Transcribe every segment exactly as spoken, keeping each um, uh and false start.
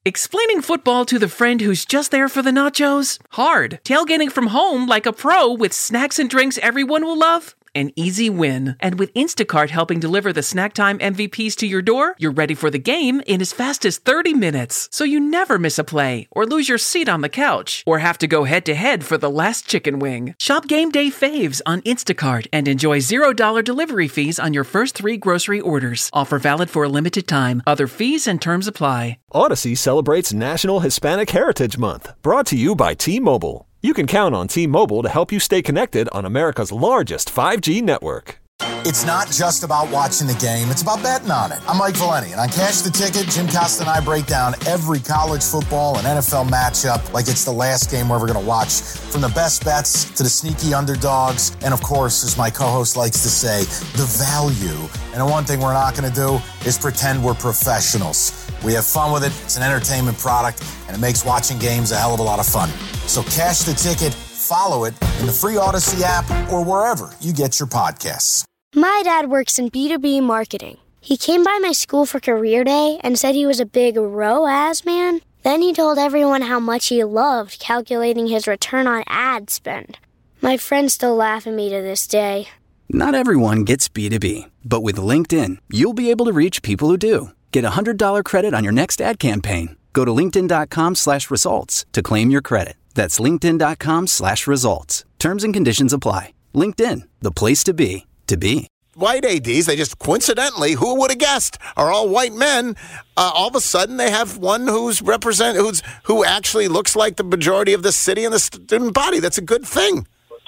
Explaining football to the friend who's just there for the nachos? Hard. Tailgating from home like a pro with snacks and drinks everyone will love? An easy win. And with Instacart helping deliver the snack time M V Ps to your door, you're ready for the game in as fast as thirty minutes. So you never miss a play, or lose your seat on the couch, or have to go head-to-head for the last chicken wing. Shop Game Day Faves on Instacart and enjoy zero dollars delivery fees on your first three grocery orders. Offer valid for a limited time. Other fees and terms apply. Odyssey celebrates National Hispanic Heritage Month, brought to you by T-Mobile. You can count on T-Mobile to help you stay connected on America's largest five G network. It's not just about watching the game, it's about betting on it. I'm Mike Valeni, and on Cash the Ticket, Jim Costa and I break down every college football and N F L matchup like it's the last game we're ever going to watch. From the best bets to the sneaky underdogs, and of course, as my co-host likes to say, the value. And the one thing we're not going to do is pretend we're professionals. We have fun with it, it's an entertainment product, and it makes watching games a hell of a lot of fun. So Cash the Ticket, follow it in the free Odyssey app or wherever you get your podcasts. My dad works in B two B marketing. He came by my school for career day and said he was a big R O A S man. Then he told everyone how much he loved calculating his return on ad spend. My friends still laugh at me to this day. Not everyone gets B two B, but with LinkedIn, you'll be able to reach people who do. Get a one hundred dollars credit on your next ad campaign. Go to linkedin.com slash results to claim your credit. That's linkedin.com slash results. Terms and conditions apply. LinkedIn, the place to be, to be. White A Ds, they just coincidentally, who would have guessed, are all white men. Uh, all of a sudden, they have one who's represent, who's who actually looks like the majority of the city and the student body. That's a good thing.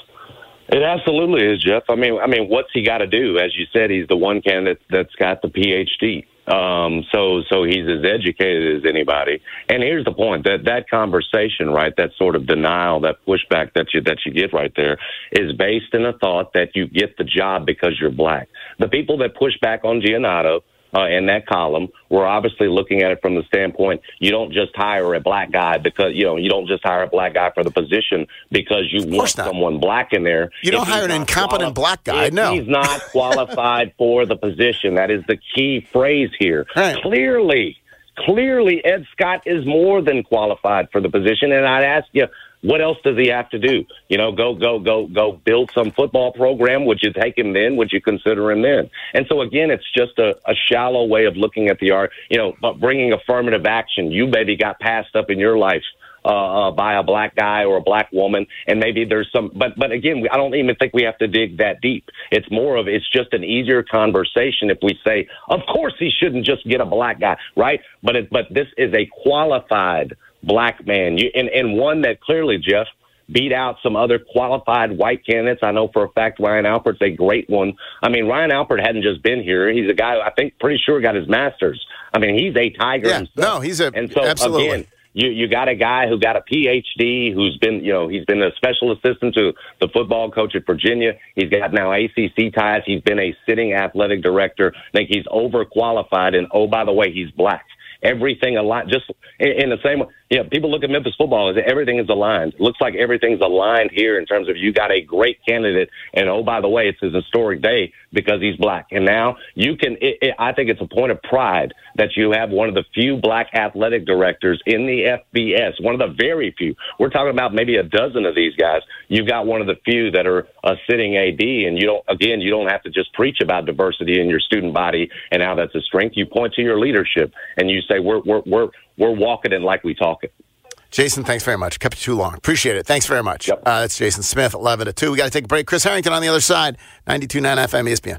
It absolutely is, Jeff. I mean, I mean, what's he got to do? As you said, he's the one candidate that's got the P H D. Um, so, so he's as educated as anybody. And here's the point: that that conversation, right, that sort of denial, that pushback that you that you get right there, is based in a thought that you get the job because you're black. The people that push back on Giannotto uh, in that column were obviously looking at it from the standpoint: you don't just hire a black guy because you know you don't just hire a black guy for the position because you want not. someone black in there. You don't hire an incompetent quali- black guy. If no, he's not qualified for the position. That is the key phrase here. Right. Clearly, clearly, Ed Scott is more than qualified for the position. And I'd ask you, what else does he have to do? You know, go, go, go, go build some football program. Would you take him then? Would you consider him then? And so, again, it's just a, a shallow way of looking at the art, you know, but bringing affirmative action. You maybe got passed up in your life uh, uh, by a black guy or a black woman, and maybe there's some, but, but again, I don't even think we have to dig that deep. It's more of, it's just an easier conversation if we say, of course he shouldn't just get a black guy, right? But it, but this is a qualified black man, you, and, and one that clearly, Jeff, beat out some other qualified white candidates. I know for a fact Ryan Alpert's a great one. I mean, Ryan Alpert hadn't just been here. He's a guy, I think, pretty sure got his master's. I mean, he's a Tiger yeah, himself. No, he's a, and so, absolutely. Again, you, you got a guy who got a P H D, who's been, you know, he's been a special assistant to the football coach at Virginia. He's got now A C C ties. He's been a sitting athletic director. I think he's overqualified. And, oh, by the way, he's black. Everything aligned, just in, in the same way. Yeah, people look at Memphis football as everything is aligned. It looks like everything's aligned here in terms of you got a great candidate, and oh, by the way, it's his historic day because he's black. And now you can, it, it, I think it's a point of pride that you have one of the few black athletic directors in the F B S, one of the very few. We're talking about maybe a dozen of these guys. You've got one of the few that are a sitting A D, and you don't, again, you don't have to just preach about diversity in your student body and how that's a strength. You point to your leadership, and you say, we're, we're, we're, we're walking it like we talk it. Jason, thanks very much. Kept you too long. Appreciate it. Thanks very much. Yep. Uh, that's Jason Smith, eleven to two. We got to take a break. Chris Harrington on the other side, ninety-two point nine F M E S P N.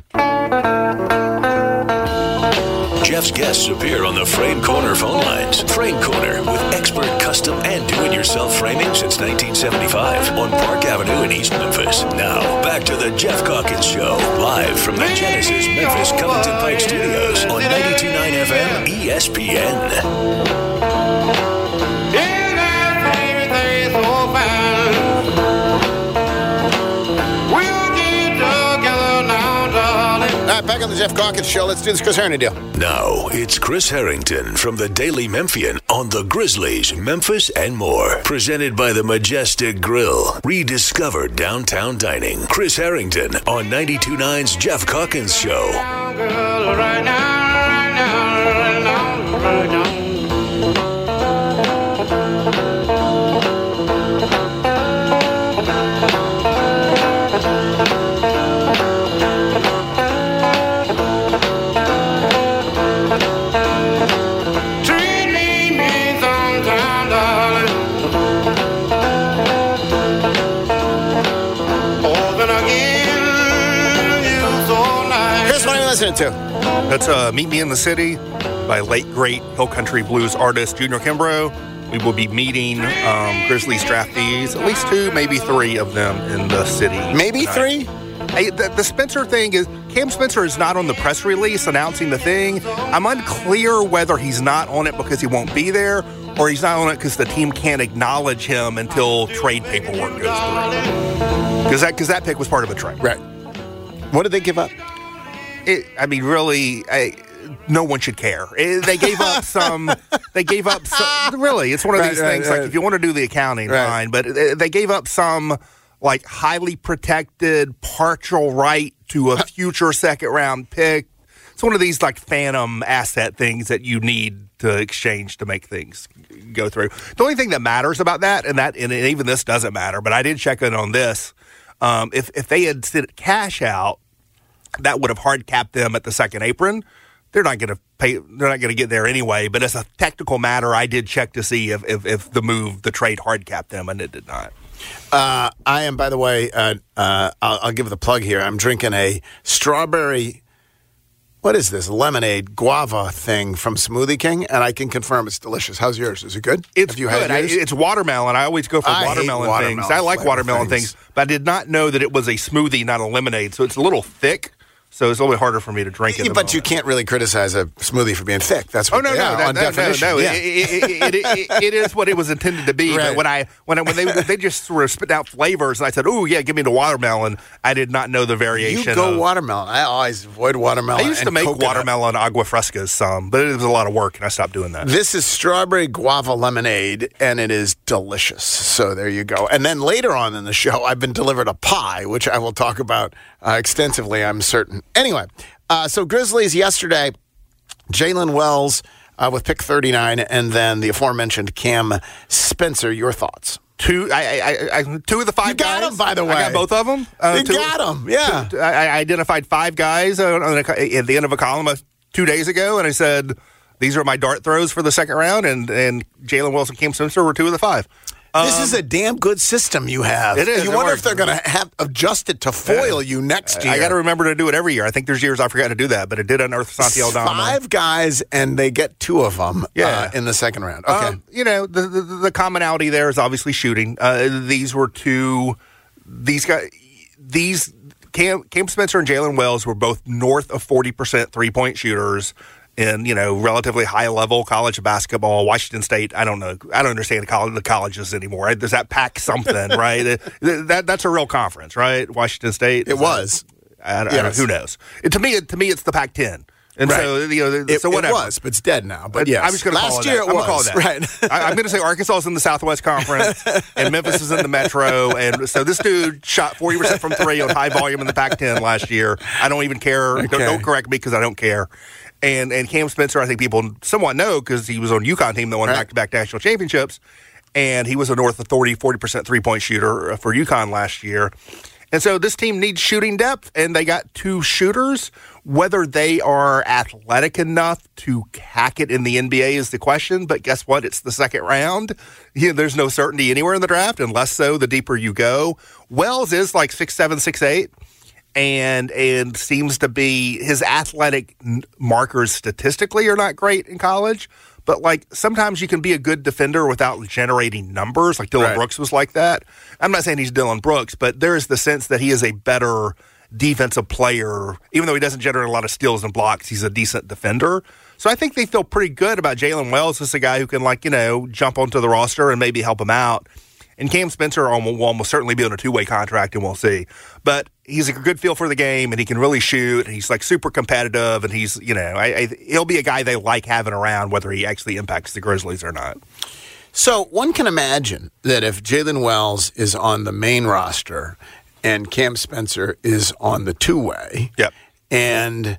Jeff's guests appear on the Frame Corner phone lines. Frame Corner with expert custom and do-it-yourself framing since nineteen seventy-five on Park Avenue in East Memphis. Now, back to the Jeff Calkins Show, live from the Genesis Memphis Covington Pike Studios on ninety-two point nine F M E S P N. All right, back on the Jeff Calkins Show. Let's do this Chris Harrington deal. Now, it's Chris Harrington from the Daily Memphian on the Grizzlies, Memphis, and more. Presented by the Majestic Grill. Rediscover downtown dining. Chris Harrington on ninety-two point nine's Jeff Calkins Show. Right now, right now, right now, right now. listening to? That's uh, Meet Me in the City by late, great Hill Country Blues artist Junior Kimbrough. We will be meeting um, Grizzlies draftees, at least two, maybe three of them in the city. Maybe tonight. three? Hey, the, the Spencer thing is, Cam Spencer is not on the press release announcing the thing. I'm unclear whether he's not on it because he won't be there or he's not on it because the team can't acknowledge him until trade paperwork goes through. Because that, cause that pick was part of a trade. Right. What did they give up? It, I mean, really, I, no one should care. It, they gave up some. They gave up some. Really, it's one of right, these right, things. Right. Like if you want to do the accounting, right. fine. But they gave up some like highly protected partial right to a future second round pick. It's one of these like phantom asset things that you need to exchange to make things go through. The only thing that matters about that, and that, and even this doesn't matter, but I did check in on this. Um, if if they had sent cash out, that would have hard capped them at the second apron. They're not going to pay. They're not going to get there anyway. But as a technical matter, I did check to see if if, if the move, the trade, hard capped them, and it did not. Uh, I am, by the way, uh, uh, I'll, I'll give the plug here. I'm drinking a strawberry. What is this lemonade guava thing from Smoothie King? And I can confirm it's delicious. How's yours? Is it good? It's Have you good. had yours? I, it's watermelon. I always go for I watermelon, hate watermelon things. I like flavor watermelon things. things, but I did not know that it was a smoothie, not a lemonade. So it's a little thick. So it's a little bit harder for me to drink it. Yeah, but you can't really criticize a smoothie for being thick. That's what oh no they no are, that, on no, definition. no no yeah. it, it, it, it, it is what it was intended to be. Right. But when I when I, when they they just sort of spit out flavors and I said, oh yeah, give me the watermelon. I did not know the variation. You go of, watermelon. I always avoid watermelon. I used to and make coconut. watermelon agua frescas some, but it was a lot of work and I stopped doing that. This is strawberry guava lemonade, and it is delicious. So there you go. And then later on in the show, I've been delivered a pie, which I will talk about uh, extensively, I'm certain. Anyway, uh, so Grizzlies yesterday, Jalen Wells uh, with pick thirty-nine, and then the aforementioned Cam Spencer. Your thoughts? Two, I, I, I, two of the five You got guys. them, by the way. I got both of them. Uh, you two, got them, yeah. Two, I, I identified five guys on a, at the end of a column two days ago, and I said, these are my dart throws for the second round, and, and Jalen Wells and Cam Spencer were two of the five. This um, is a damn good system you have. It is. You it wonder works. if they're going to have adjusted to foil yeah. you next year. I got to remember to do it every year. I think there's years I forgot to do that, but it did unearth Santi Aldama. Five guys, and they get two of them yeah. uh, in the second round. Okay. Um, you know, the, the the commonality there is obviously shooting. Uh, these were two, these guys, these, Cam, Cam Spencer and Jalen Wells were both north of forty percent three-point shooters in, you know, relatively high-level college basketball. Washington State, I don't know. I don't understand the, college, the colleges anymore. Right? Does that pack something, right? that That's a real conference, right? Washington State. It was. I, I yes. don't know. Who knows? It, to me, to me, it's the Pac ten. And right. so, you know, it, so whatever. It was, but it's dead now. But yes. I'm just going to call it year that. It I'm was. going to call it that. Right. I, I'm going to say Arkansas is in the Southwest Conference, and Memphis is in the Metro. And so this dude shot forty percent from three on high volume in the Pac ten last year. I don't even care. Okay. Don't, don't correct me because I don't care. And and Cam Spencer, I think people somewhat know because he was on UConn team that won right. back-to-back national championships. And he was a north of thirty, forty percent three-point shooter for UConn last year. And so this team needs shooting depth, and they got two shooters. Whether they are athletic enough to hack it in the N B A is the question. But guess what? It's the second round. You know, there's no certainty anywhere in the draft, and less so the deeper you go. Wells is like six seven, six eight, and and seems to be his athletic markers statistically are not great in college. But, like, sometimes you can be a good defender without generating numbers. Like Dylan right. Brooks was like that. I'm not saying he's Dylan Brooks, but there is the sense that he is a better defensive player. Even though he doesn't generate a lot of steals and blocks, he's a decent defender. So I think they feel pretty good about Jalen Wells as a guy who can, like, you know, jump onto the roster and maybe help him out. And Cam Spencer will almost certainly be on a two-way contract, and we'll see. But he's a good feel for the game, and he can really shoot. And he's, like, super competitive, and he's, you know, I, I, he'll be a guy they like having around whether he actually impacts the Grizzlies or not. So one can imagine that if Jalen Wells is on the main roster and Cam Spencer is on the two-way, yep. and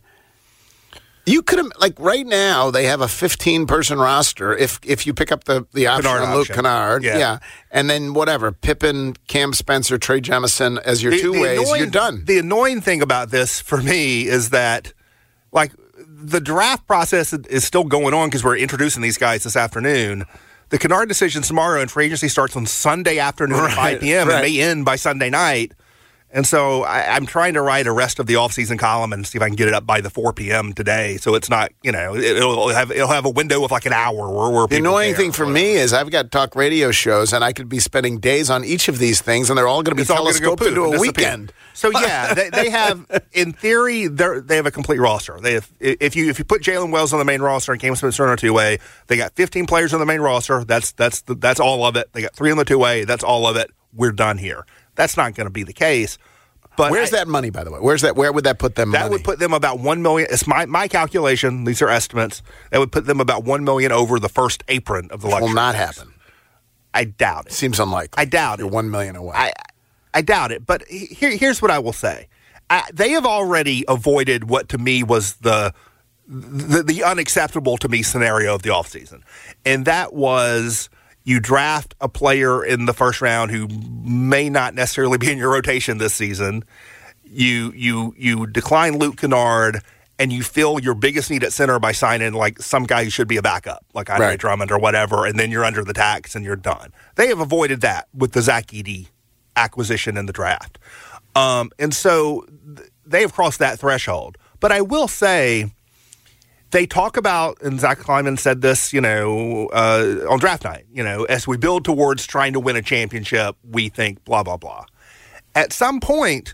you could, like, right now, they have a fifteen-person roster. If if you pick up the, the option Kennard on Luke option. Kennard, Yeah. yeah. And then whatever, Pippen, Cam Spencer, Trey Jemison as your The- two the ways, annoying- you're done. The annoying thing about this for me is that, like, the draft process is still going on because we're introducing these guys this afternoon. The Kennard decision's tomorrow, and free agency starts on Sunday afternoon at Right, five p.m. right. and may end by Sunday night. And so I, I'm trying to write a rest of the offseason column and see if I can get it up by the four p.m. today. So it's not, you know, it, it'll have it'll have a window of like an hour where, where the annoying thing for me is I've got talk radio shows, and I could be spending days on each of these things, and they're all going to be it's telescoped go into a disappear. weekend. So yeah, they, they have, in theory, they they have a complete roster. They have, if you if you put Jalen Wells on the main roster and Cam Smith on the two-way, they got fifteen players on the main roster. That's that's the, that's all of it. They got three on the two-way. That's all of it. We're done here. That's not going to be the case. But Where's I, that money, by the way? Where's that? Where would that put them? That money? would put them about one million. It's my my calculation. These are estimates. That would put them about one million over the first apron of the luxury. Will not happen. I doubt it. Seems unlikely. I doubt You're it. one million away. I I doubt it. But here, here's what I will say. I, they have already avoided what to me was the, the the unacceptable to me scenario of the offseason. And that was you draft a player in the first round who may not necessarily be in your rotation this season. You you you decline Luke Kennard, and you fill your biggest need at center by signing like some guy who should be a backup, like Andre right. Drummond or whatever, and then you're under the tax and you're done. They have avoided that with the Zach Edey acquisition in the draft. Um, and so th- they have crossed that threshold. But I will say, they talk about, and Zach Kleiman said this, you know, uh, on draft night, you know, as we build towards trying to win a championship, we think blah, blah, blah. At some point,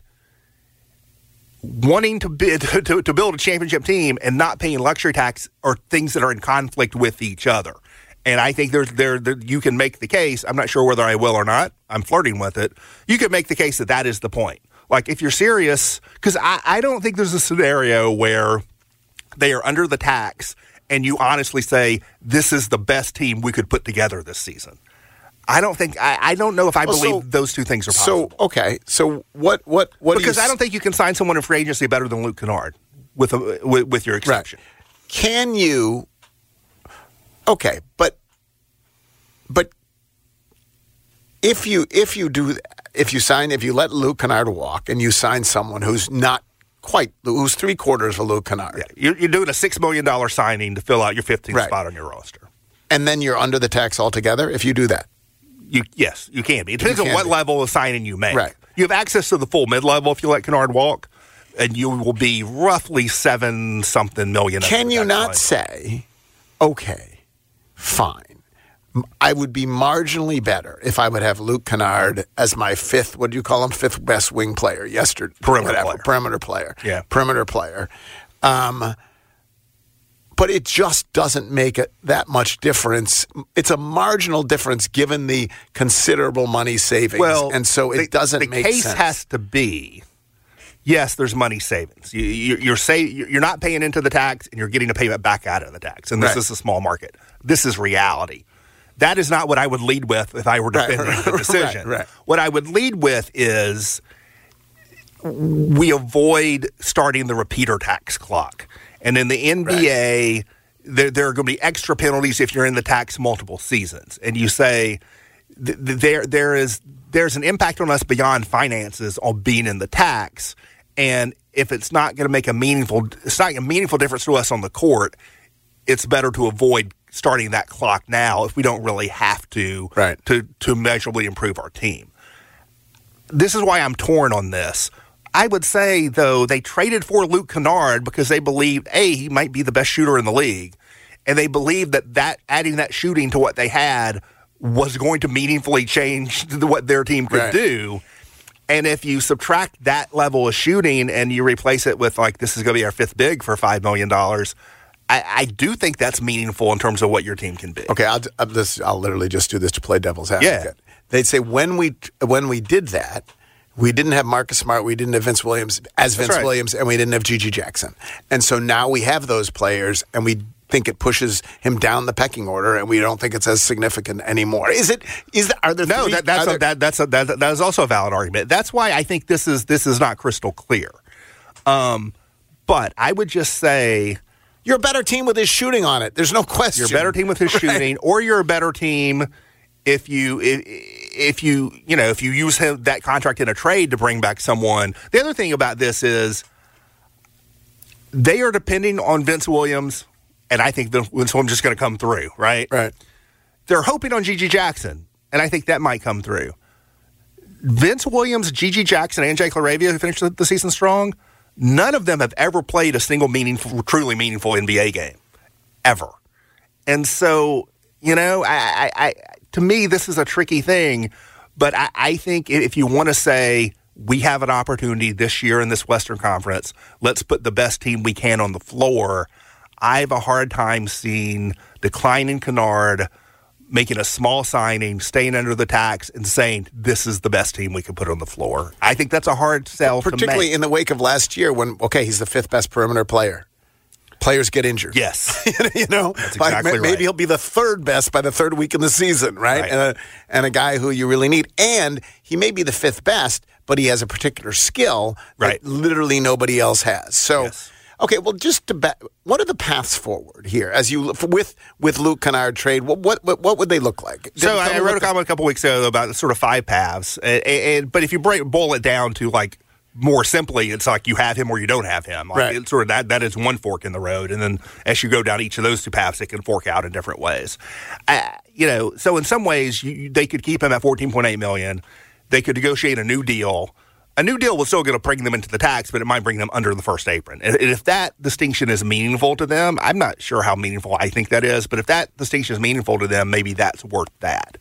wanting to, bid, to, to build a championship team and not paying luxury tax are things that are in conflict with each other. And I think there's there, there you can make the case. I'm not sure whether I will or not. I'm flirting with it. You can make the case that that is the point. Like, if you're serious, because I, I don't think there's a scenario where they are under the tax and you honestly say, this is the best team we could put together this season. I don't think, I, I don't know if I well, believe so, those two things are possible. So, okay. So, what, what, what Because do you I don't think you can sign someone in free agency better than Luke Kennard, with, a, with, with your exception. Right. Can you, okay, but, but if you, if you do, if you sign, if you let Luke Kennard walk and you sign someone who's not quite, who's three quarters of Luke Kennard. Yeah, you're, you're doing a six million dollars signing to fill out your fifteenth right. spot on your roster. And then you're under the tax altogether if you do that. You Yes, you can be. It depends on what be. level of signing you make. Right. You have access to the full mid-level if you let Kennard walk, and you will be roughly seven-something million. Can you not line. say, okay, fine. I would be marginally better if I would have Luke Kennard as my fifth, what do you call him, fifth best wing player yesterday. Perimeter whatever, player. Perimeter player. Yeah. Perimeter player. Um, but it just doesn't make it that much difference. It's a marginal difference given the considerable money savings. Well, and so it the, doesn't the make case sense. has to be, yes, there's money savings. You, you, you're say, you're not paying into the tax, and you're getting a payment back out of the tax. And this Right. is a small market. This is reality. That is not what I would lead with if I were defending Right. the decision. Right, right. What I would lead with is we avoid starting the repeater tax clock. And in the N B A, right. there, there are going to be extra penalties if you're in the tax multiple seasons. And you say th- th- there there is there's an impact on us beyond finances on being in the tax. And if it's not going to make a meaningful, it's not a meaningful difference to us on the court, it's better to avoid starting that clock now if we don't really have to, right. to to measurably improve our team. This is why I'm torn on this. I would say, though, they traded for Luke Kennard because they believed, A, he might be the best shooter in the league, and they believed that, that adding that shooting to what they had was going to meaningfully change what their team could right. do. And if you subtract that level of shooting and you replace it with, like, this is going to be our fifth big for five million dollars, I, I do think that's meaningful in terms of what your team can be. Okay, I'll, I'll, this, I'll literally just do this to play devil's advocate. Yeah. They'd say when we when we did that, we didn't have Marcus Smart, we didn't have Vince Williams as Vince right. Williams, and we didn't have Gigi Jackson. And so now we have those players, and we think it pushes him down the pecking order, and we don't think it's as significant anymore. Is it? Is that, are there? No, three, that, that's there, a, that, that's a, that, that is also a valid argument. That's why I think this is this is not crystal clear. Um, but I would just say. You're a better team with his shooting on it. There's no question. You're a better team with his right. shooting, or you're a better team if you if, if you you know if you use him, that contract in a trade to bring back someone. The other thing about this is they are depending on Vince Williams, and I think Vince Williams is just going to come through. Right, right. They're hoping on Gigi Jackson, and I think that might come through. Vince Williams, Gigi Jackson, and Jake LaRavia, who finished the season strong, none of them have ever played a single meaningful, truly meaningful N B A game, ever. And so, you know, I, I, I to me, this is a tricky thing. But I, I think if you want to say we have an opportunity this year in this Western Conference, let's put the best team we can on the floor, I have a hard time seeing declining Kennard, making a small signing, staying under the tax, and saying this is the best team we could put on the floor. I think that's a hard sell to make. Particularly in the wake of last year when, okay, he's the fifth best perimeter player. Players get injured. Yes. you know, that's like exactly maybe right. he'll be the third best by the third week in the season, right? Right. And, a, and a guy who you really need. And he may be the fifth best, but he has a particular skill right. that literally nobody else has. So, yes. okay, well, just to ba- what are the paths forward here as you with with Luke Kennard trade? What what what, what would they look like? Did So I wrote a comment a couple weeks ago about sort of five paths, and, and, but if you break boil it down to like. More simply, it's like you have him or you don't have him. Like right. It's sort of that that is one fork in the road, and then as you go down each of those two paths, it can fork out in different ways. Uh, you know, so in some ways, you, they could keep him at fourteen point eight million dollars. They could negotiate a new deal. A new deal was still going to bring them into the tax, but it might bring them under the first apron. And if that distinction is meaningful to them, I'm not sure how meaningful I think that is, but if that distinction is meaningful to them, maybe that's worth that.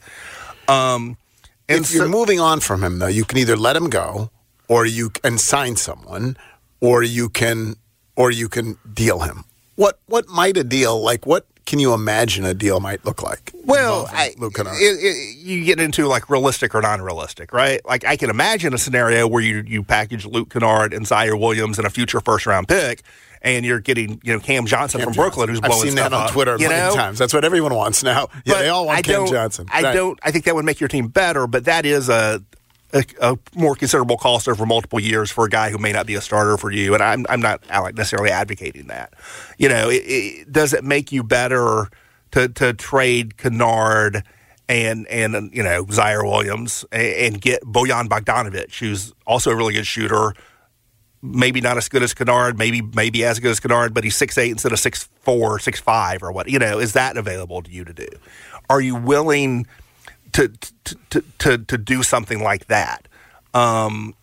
Um, and if so, you're moving on from him, though, you can either let him go. Or you can sign someone, or you can, or you can deal him. What what might a deal like? What can you imagine a deal might look like? Well, I, Luke Kennard? It, it, you get into like realistic or non-realistic, right? Like I can imagine a scenario where you you package Luke Kennard and Zaire Williams and a future first round pick, and you're getting you know Cam Johnson Cam from Johnson. Brooklyn who's I've blowing seen stuff that on up, Twitter you many know? times. That's what everyone wants now. Yeah, But they all want I Cam don't- Johnson. I Right. don't. I think that would make your team better, but that is a. A, a more considerable cost over multiple years for a guy who may not be a starter for you, and I'm I'm not necessarily advocating that. You know, it, it, does it make you better to to trade Kennard and and you know Zaire Williams and, and get Bojan Bogdanovic, who's also a really good shooter, maybe not as good as Kennard, maybe maybe as good as Kennard, but he's six eight instead of six four, six five or what? You know, is that available to you to do? Are you willing To, to to to to do something like that, um,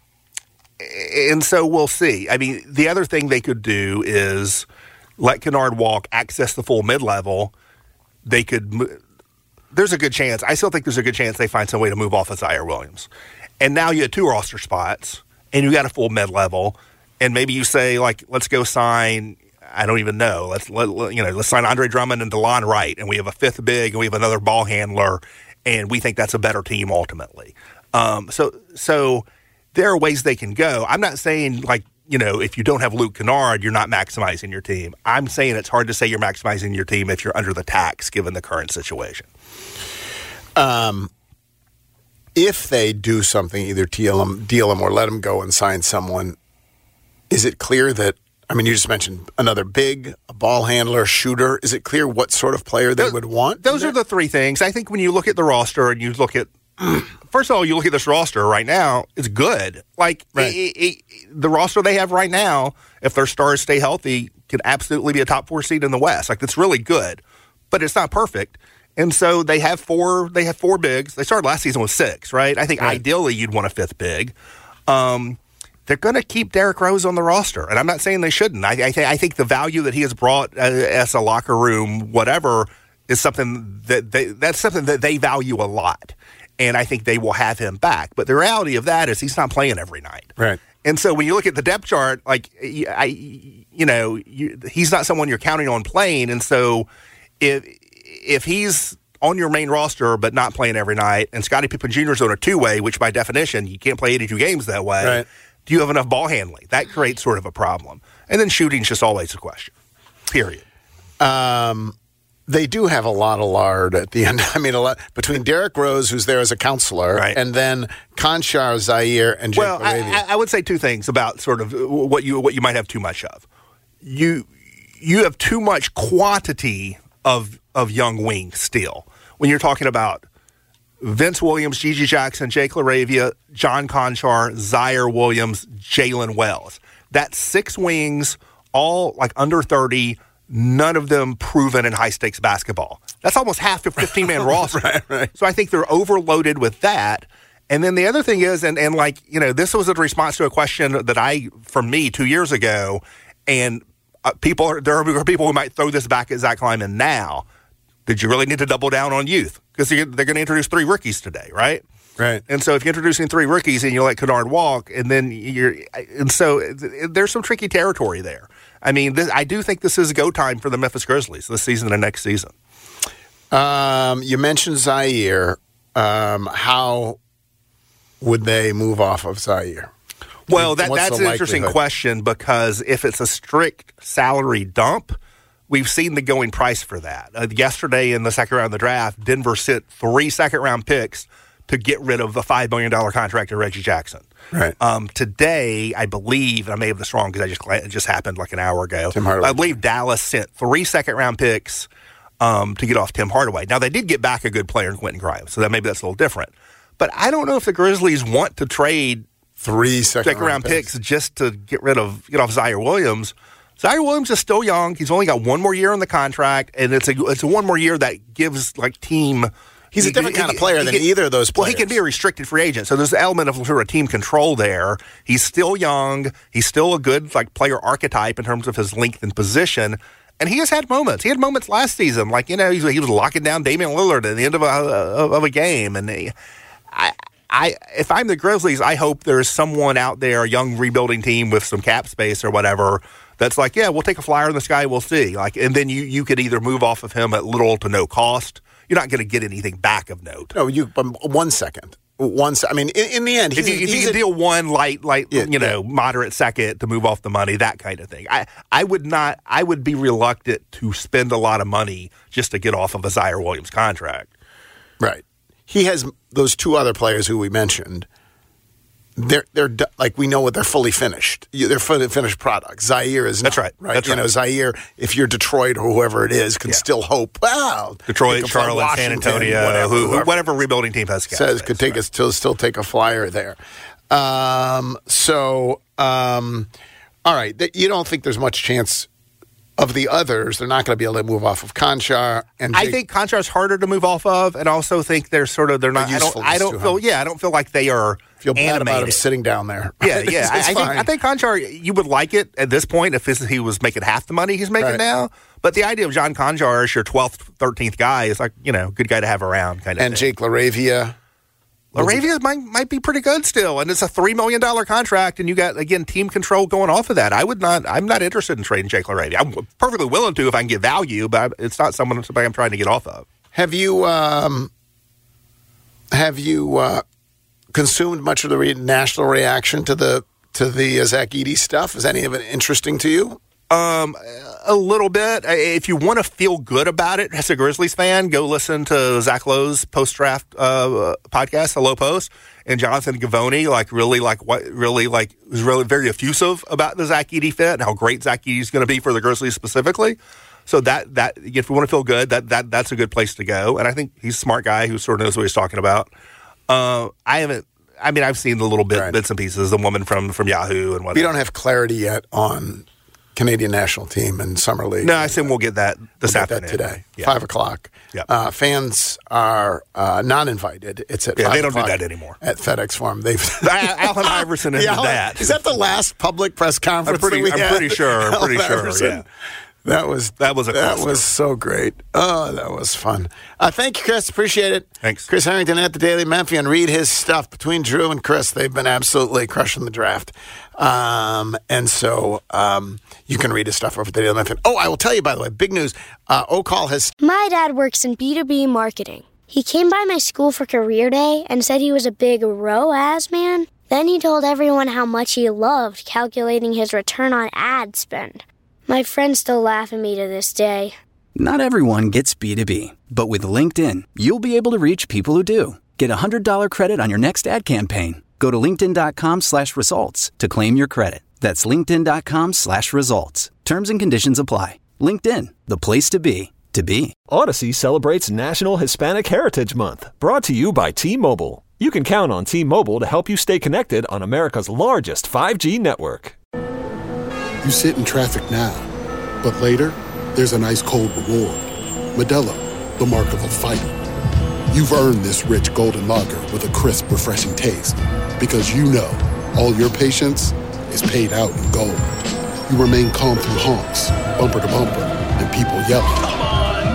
and so we'll see. I mean, the other thing they could do is let Kennard walk, access the full mid level. They could. There's a good chance. I still think there's a good chance they find some way to move off of Zaire Williams, and now you have two roster spots, and you got a full mid level, and maybe you say like, let's go sign. I don't even know. Let's let, you know. Let's sign Andre Drummond and DeLon Wright, and we have a fifth big, and we have another ball handler. And we think that's a better team ultimately. Um, so, so there are ways they can go. I'm not saying like you know if you don't have Luke Kennard, you're not maximizing your team. I'm saying it's hard to say you're maximizing your team if you're under the tax given the current situation. Um, if they do something, either deal him, deal him, or let him go and sign someone, is it clear that? I mean, you just mentioned another big, a ball handler, shooter. Is it clear what sort of player they those, would want? Those are the three things. I think when you look at the roster and you look at, first of all, you look at this roster right now, it's good. Like, right. it, it, it, the roster they have right now, if their stars stay healthy, can absolutely be a top four seed in the West. Like, that's really good, but it's not perfect. And so they have four, they have four bigs. They started last season with six, right? I think right. ideally you'd want a fifth big. Um, They're going to keep Derrick Rose on the roster, and I'm not saying they shouldn't. I, I, th- I think the value that he has brought uh, as a locker room, whatever, is something that they, that's something that they value a lot, and I think they will have him back. But the reality of that is he's not playing every night, right? And so when you look at the depth chart, like I, you know, you, he's not someone you're counting on playing, and so if if he's on your main roster but not playing every night, and Scottie Pippen Junior is on a two-way, which by definition you can't play eighty-two games that way. Right. Do you have enough ball handling? That creates sort of a problem. And then shooting's just always a question, period. Um, they do have a lot of lard at the end. I mean, a lot between Derrick Rose, who's there as a counselor, right. and then Conchar, Zaire, and Jake Well, I, I would say two things about sort of what you what you might have too much of. You you have too much quantity of of young wings still. When you're talking about Vince Williams, Gigi Jackson, Jake LaRavia, John Conchar, Zaire Williams, Jalen Wells. That's six wings, all like under thirty, none of them proven in high-stakes basketball. That's almost half a fifteen-man roster. Right, right. So I think they're overloaded with that. And then the other thing is, and, and like, you know, this was a response to a question that I, from me two years ago, and uh, people are, there are people who might throw this back at Zach Kleiman now. Did you really need to double down on youth? Because they're going to introduce three rookies today, right? Right. And so if you're introducing three rookies and you let Kennard walk, and then you're, and so there's some tricky territory there. I mean, this, I do think this is go time for the Memphis Grizzlies this season and next season. Um, you mentioned Zaire. Um, how would they move off of Zaire? Well, that, What's that's the an interesting likelihood? question, because if it's a strict salary dump, we've seen the going price for that. Uh, yesterday in the second round of the draft, Denver sent three second-round picks to get rid of the five million dollars contract to Reggie Jackson. Right. Um, today, I believe, and I may have this wrong because I just it just happened like an hour ago, Tim Hardaway. I believe Dallas sent three second-round picks um, to get off Tim Hardaway. Now, they did get back a good player in Quentin Grimes, so that maybe that's a little different. But I don't know if the Grizzlies want to trade three second-round second-round picks. picks just to get rid of get off Zaire Williams. Zaire Williams is still young. He's only got one more year on the contract, and it's a it's a one more year that gives like team. He's a different kind of player than either of those Well, players. he can be a restricted free agent, so there's an element of sort of team control there. He's still young. He's still a good like player archetype in terms of his length and position. And he has had moments. He had moments last season, like you know, he was, he was locking down Damian Lillard at the end of a of, of a game. And he, I, I, if I'm the Grizzlies, I hope there's someone out there, a young rebuilding team with some cap space or whatever, that's like, yeah, we'll take a flyer in the sky, we'll see. Like, and then you you could either move off of him at little to no cost. You're not going to get anything back of note. No, you. Um, one second. One. Se- I mean, in, in the end, he's, if you, if he's you a, deal one light, light, Yeah, you know, yeah. moderate second to move off the money, that kind of thing. I, I would not. I would be reluctant to spend a lot of money just to get off of a Zaire Williams contract. Right. He has those two other players who we mentioned. They're they're do- like we know what they're fully finished. You- They're fully finished products. Zaire is That's not, right. Right. That's you right. know, Zaire, if you're Detroit or whoever it is, can Yeah. still hope. Wow, Detroit, they can play Charlotte, San Washington, Antonio, whatever, who, whoever whatever rebuilding team has cap says space, could take right. us still still take a flyer there. Um. So, um, all right. Th- You don't think there's much chance of the others? They're not going to be able to move off of Conchar and I Jake- think Contrar's harder to move off of, and also think they're sort of they're not. I don't. usefulness I to don't him. feel. Yeah, I don't feel like they are feel bad animated. about him sitting down there. Yeah, yeah. It's- I, it's I think fine. I think Conchar, you would like it at this point if this, he was making half the money he's making Right. now. But the idea of John Conchar as your twelfth, thirteenth guy is like, you know, good guy to have around kind of and thing. Jake LaRavia. LaRavia might might be pretty good still, and it's a three million dollar contract, and you got again team control going off of that. I would not. I'm not interested in trading Jake LaRavia. I'm perfectly willing to if I can get value, but it's not someone somebody I'm trying to get off of. Have you um, have you uh, consumed much of the re- national reaction to the to the uh, Zach Edey stuff? Is any of it interesting to you? Um, a little bit. If you want to feel good about it as a Grizzlies fan, go listen to Zach Lowe's post-draft uh, podcast, The Low Post, and Jonathan Givony, like really, like what, really, like was really very effusive about the Zach Edey fit and how great Zach Edey is going to be for the Grizzlies specifically. So that that if you want to feel good, that that that's a good place to go. And I think he's a smart guy who sort of knows what he's talking about. Uh, I haven't. I mean, I've seen the little bit Right. bits and pieces. The woman from from Yahoo and whatnot. We don't have clarity yet on Canadian national team and summer league. No, I assume we'll get that this We'll get afternoon that today, Yeah. five o'clock. Yeah. Uh, fans are uh, not invited. It's at Yeah, five they don't do o'clock that anymore. at FedEx Forum. They've Allen Iverson ended Yeah, that. Is that the last public press conference? I'm pretty- that we I'm had? pretty sure, I'm pretty Allen sure, Iverson? yeah. That was That was a that cluster. was so great. Oh, that was fun. Uh, thank you, Chris. Appreciate it. Thanks. Chris Harrington at the Daily Memphian. Read his stuff. Between Drew and Chris, they've been absolutely crushing the draft. Um, and so um, you can read his stuff over at the Daily Memphian. Oh, I will tell you, by the way, big news. Uh, O'Call has My dad works in B two B marketing. He came by my school for career day and said he was a big R O A S man. Then he told everyone how much he loved calculating his return on ad spend. My friends still laugh at me to this day. Not everyone gets B two B, but with LinkedIn, you'll be able to reach people who do. Get a one hundred dollars credit on your next ad campaign. Go to linkedin.com slash results to claim your credit. That's linkedin.com slash results. Terms and conditions apply. LinkedIn, the place to be, to be. Odyssey celebrates National Hispanic Heritage Month, brought to you by T-Mobile. You can count on T-Mobile to help you stay connected on America's largest five G network. You sit in traffic now, but later, there's an ice-cold reward. Modelo, the mark of a fighter. you've earned this rich golden lager with a crisp, refreshing taste. Because you know all your patience is paid out in gold. You remain calm through honks, bumper to bumper, and people yelling. Come on,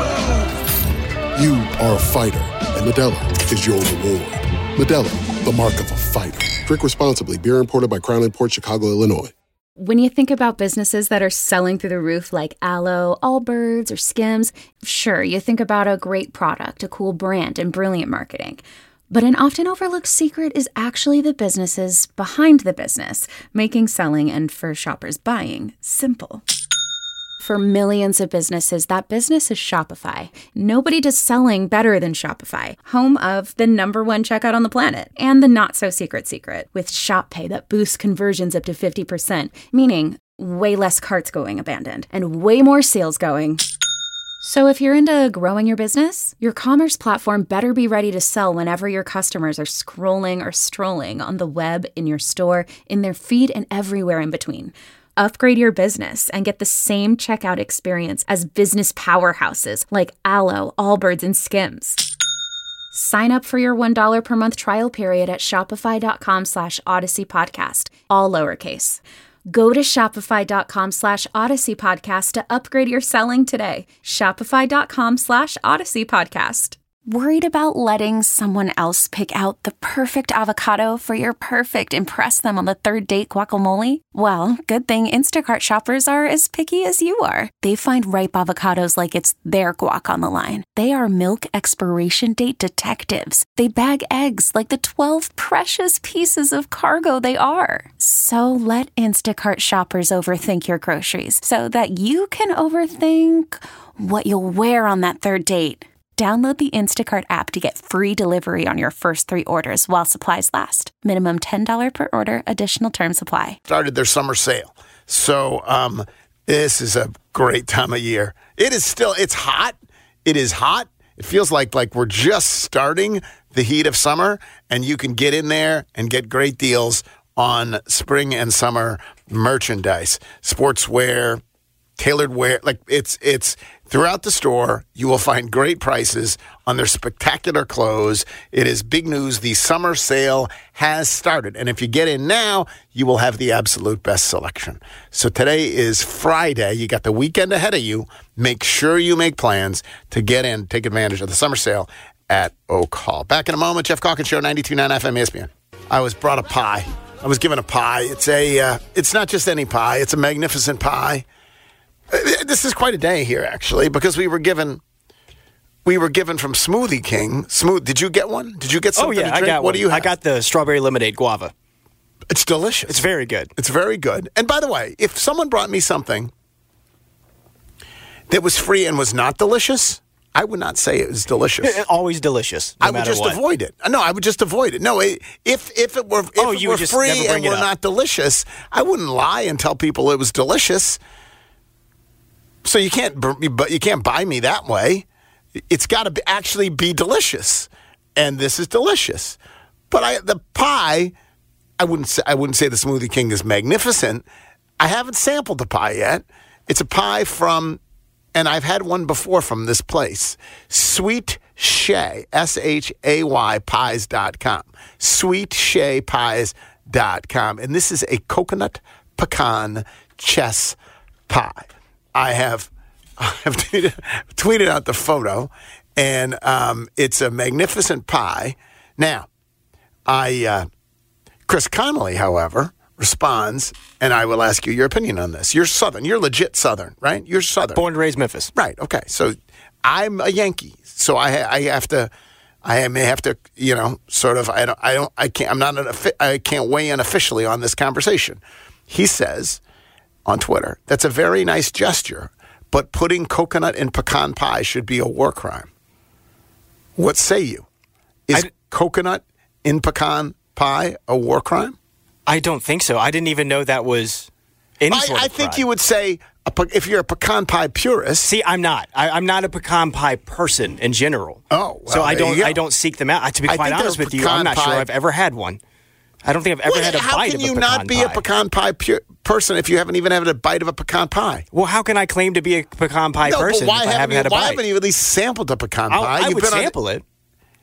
move! You are a fighter, and Modelo is your reward. Modelo, the mark of a fighter. Drink responsibly. Beer imported by Crown Imports, Chicago, Illinois. When you think about businesses that are selling through the roof like Aloe, Allbirds, or Skims, sure, you think about a great product, a cool brand, and brilliant marketing. But an often overlooked secret is actually the businesses behind the business, making selling and, for shoppers, buying simple. For millions of businesses, that business is Shopify. Nobody does selling better than Shopify, home of the number one checkout on the planet, and the not-so-secret secret, with Shop Pay that boosts conversions up to fifty percent, meaning way less carts going abandoned, and way more sales going. So if you're into growing your business, your commerce platform better be ready to sell whenever your customers are scrolling or strolling on the web, in your store, in their feed, and everywhere in between. Upgrade your business and get the same checkout experience as business powerhouses like Aloe, Allbirds, and Skims. Sign up for your one dollar per month trial period at shopify.com slash Odyssey Podcast, all lowercase. Go to shopify.com slash Odyssey Podcast to upgrade your selling today. Shopify.com slash Odyssey Podcast. Worried about letting someone else pick out the perfect avocado for your perfect impress them on the third date guacamole? Well, good thing Instacart shoppers are as picky as you are. They find ripe avocados like it's their guac on the line. They are milk expiration date detectives. They bag eggs like the twelve precious pieces of cargo they are. So let Instacart shoppers overthink your groceries so that you can overthink what you'll wear on that third date. Download the Instacart app to get free delivery on your first three orders while supplies last. Minimum ten dollars per order. Additional terms apply. Started their summer sale. So um, this is a great time of year. It is still, it's hot. It is hot. It feels like, like we're just starting the heat of summer, and you can get in there and get great deals on spring and summer merchandise, sportswear, tailored wear. Like it's it's throughout the store. You will find great prices on their spectacular clothes. It is big news. The summer sale has started, and if you get in now, you will have the absolute best selection. So today is Friday. You got the weekend ahead of you. Make sure you make plans to get in, take advantage of the summer sale at Oak Hall. Back in a moment. Jeff Calkins Show, ninety-two point nine F M E S P N. I was brought a pie. I was given a pie. It's a. Uh, it's not just any pie. It's a magnificent pie. This is quite a day here, actually, because we were given, we were given from Smoothie King. Smooth. Did you get one? Did you get something? Oh yeah, to drink? I got what one. do you have? I got the strawberry lemonade guava. It's delicious. It's very good. It's very good. And by the way, if someone brought me something that was free and was not delicious, I would not say it was delicious. Always delicious. No I would matter just what. avoid it. No, I would just avoid it. No, it, if if it were if Oh, it you were would just free never bring and it were up. not delicious, I wouldn't lie and tell people it was delicious. So you can't, but you can't buy me that way. It's got to be, actually be delicious, and this is delicious. But I, the pie, I wouldn't say, I wouldn't say the Smoothie King is magnificent. I haven't sampled the pie yet. It's a pie from, and I've had one before from this place, Sweet Shay, S H A Y pies dot com, sweet shay pies dot com, and this is a coconut pecan chess pie. I have, I have tweeted, tweeted out the photo, and um, it's a magnificent pie. Now, I, uh, Chris Connolly, however, responds, and I will ask you your opinion on this. You're Southern. You're legit Southern, right? You're Southern. Born and raised Memphis. Right. Okay. So I'm a Yankee, so I, I have to, I may have to, you know, sort of. I don't. I don't. I can't. I'm not. An, I can't weigh in officially on this conversation. He says on Twitter, that's a very nice gesture, but putting coconut in pecan pie should be a war crime. What say you? Is I, coconut in pecan pie a war crime? I don't think so. I didn't even know that was any I, sort of I think crime. you would say, a, if you're a pecan pie purist. See, I'm not. I, I'm not a pecan pie person in general. Oh, well, so I don't. I I don't seek them out. To be I quite honest with you, I'm not pie. sure I've ever had one. I don't think I've ever well, had a how bite can of a you pecan not be pie. a pecan pie pu- person if you haven't even had a bite of a pecan pie? Well, how can I claim to be a pecan pie no, person but why if I haven't haven't you, had a why bite? haven't you at least sampled a pecan I'll, pie? I You've would been sample on, it.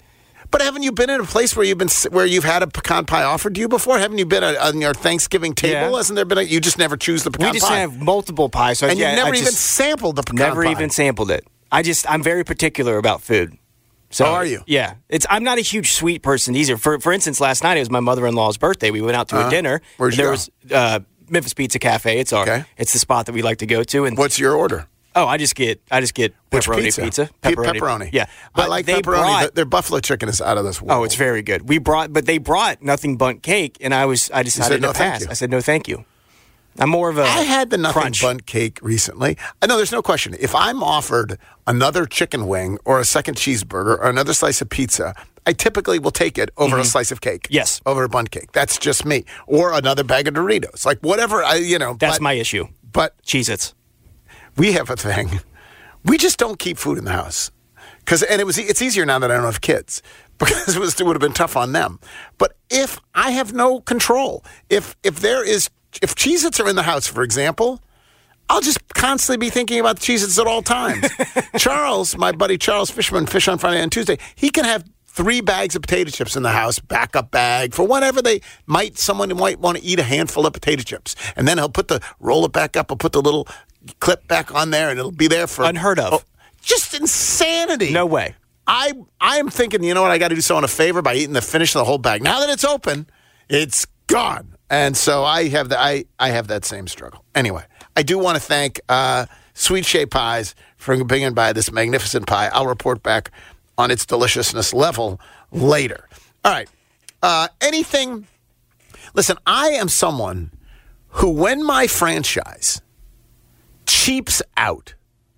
But haven't you been in a place where you've been where you've had a pecan pie offered to you before? Haven't you been on your Thanksgiving table? Yeah. Hasn't there been? A, you just never choose the pecan pie. We just pie. have multiple pies, so and yeah, you never I even just sampled the pecan never pie. even sampled it. I just I'm very particular about food. So How are you? Yeah, it's I'm not a huge sweet person either. For for instance, last night it was my mother-in-law's birthday. We went out to Uh-huh. a dinner. Where'd you there go? was uh, Memphis Pizza Cafe. It's our Okay. it's the spot that we like to go to. And what's your order? Oh, I just get I just get Which pepperoni pizza? pizza. Pe- Pepperoni. Yeah, I like they pepperoni. brought- Their- Their buffalo chicken is out of this world. Oh, it's very good. We brought, but they brought nothing but cake, and I was I decided said, "No, to thank pass. you." I said no, thank you. I'm more of a I had the nothing crunch. bun cake recently. I know there's no question. If I'm offered another chicken wing or a second cheeseburger or another slice of pizza, I typically will take it over a slice of cake. Yes. Over a bun cake. That's just me. Or another bag of Doritos. Like whatever, I, you know. That's but, my issue. But Cheez-Its. we have a thing. We just don't keep food in the house. Cause, and it was it's easier now that I don't have kids because it, was, it would have been tough on them. But if I have no control, if if there is if Cheez-Its are in the house, for example, I'll just constantly be thinking about the Cheez-Its at all times. Charles, my buddy Charles Fishman, Fish on Friday and Tuesday, he can have three bags of potato chips in the house, backup bag for whenever they might someone might want to eat a handful of potato chips, and then he'll put the roll it back up, he'll put the little clip back on there, and it'll be there for Unheard of. Oh, just insanity. No way. I I am thinking, you know what? I got to do someone a favor by eating the finish of the whole bag. Now that it's open, it's gone, and so I have the I I have that same struggle. Anyway, I do want to thank uh, Sweet Shea Pies for bringing by this magnificent pie. I'll report back on its deliciousness level later. All right. Uh, anything? Listen, I am someone who, when my franchise cheaps out,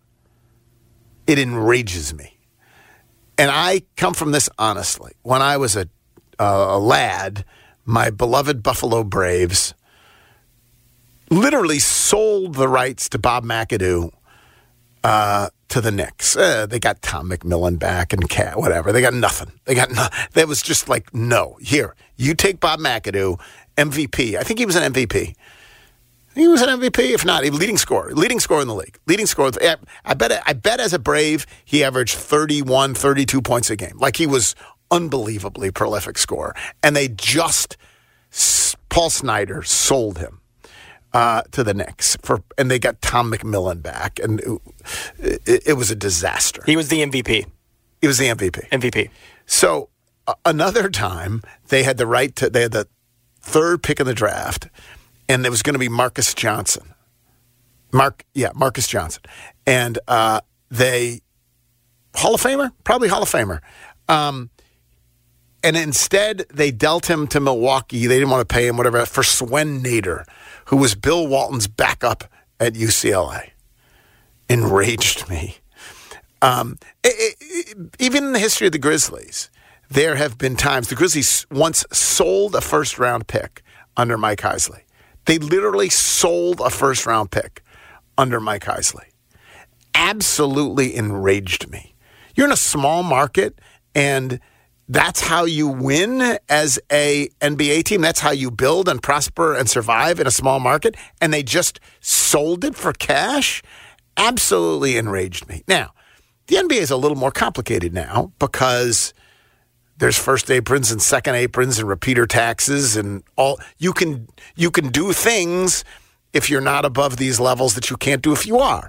it enrages me. And I come from this honestly. When I was a, uh, a lad, my beloved Buffalo Braves literally sold the rights to Bob McAdoo uh, to the Knicks. Uh, they got Tom McMillan back and cat, whatever. They got nothing. They got no. That was just like, no. Here, you take Bob McAdoo, M V P. I think he was an M V P. He was an M V P, if not, he was leading scorer, leading scorer in the league, leading scorer. I bet, I bet as a Brave, he averaged thirty-one, thirty-two points a game. Like he was unbelievably prolific scorer. And they just, Paul Snyder sold him uh, to the Knicks for, and they got Tom McMillan back, and it, it, it was a disaster. He was the M V P. He was the M V P. M V P. So uh, another time, they had the right to, they had the third pick in the draft. And it was going to be Marcus Johnson. Mark, yeah, Marcus Johnson. And uh, they, Hall of Famer? Probably Hall of Famer. Um, and instead, they dealt him to Milwaukee. They didn't want to pay him, whatever, for Swen Nader, who was Bill Walton's backup at U C L A. Enraged me. Um, it, it, even in the history of the Grizzlies, there have been times, the Grizzlies once sold a first-round pick under Mike Heisley. They literally sold a first-round pick under Mike Heisley. Absolutely enraged me. You're in a small market, and that's how you win as a N B A team. That's how you build and prosper and survive in a small market, and they just sold it for cash? Absolutely enraged me. Now, the N B A is a little more complicated now because there's first aprons and second aprons and repeater taxes and all. You can you can do things if you're not above these levels that you can't do if you are.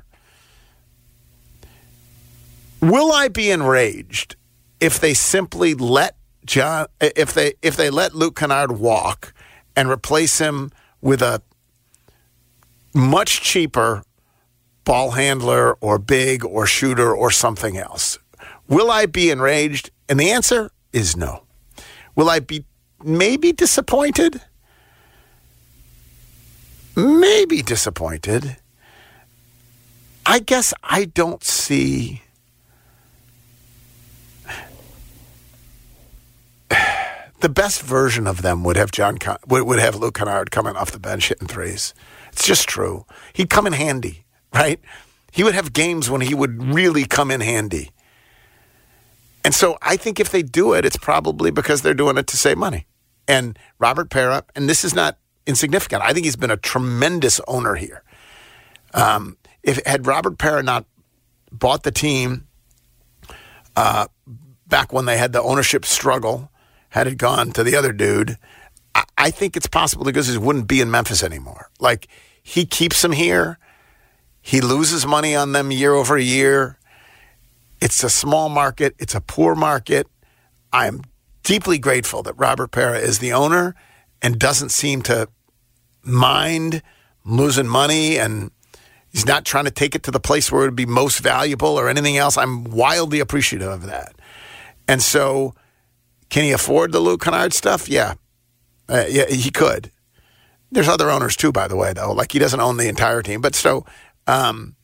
Will I be enraged if they simply let John if they if they let Luke Kennard walk and replace him with a much cheaper ball handler or big or shooter or something else? Will I be enraged? And the answer is no. Will I be maybe disappointed? Maybe disappointed. I guess I don't see the best version of them would have John Con- would, would have Luke Kennard coming off the bench hitting threes. It's just true. He'd come in handy, right? He would have games when he would really come in handy. And so I think if they do it, it's probably because they're doing it to save money. And Robert Parra, and this is not insignificant, I think he's been a tremendous owner here. Um, if had Robert Parra not bought the team, uh, back when they had the ownership struggle, had it gone to the other dude, I, I think it's possible the Grizzlies wouldn't be in Memphis anymore. Like, he keeps them here. He loses money on them year over year. It's a small market. It's a poor market. I'm deeply grateful that Robert Pera is the owner and doesn't seem to mind losing money, and he's not trying to take it to the place where it would be most valuable or anything else. I'm wildly appreciative of that. And so, can he afford the Luke Kennard stuff? Yeah. Uh, yeah, he could. There's other owners too, by the way, though. Like, he doesn't own the entire team. But so, um,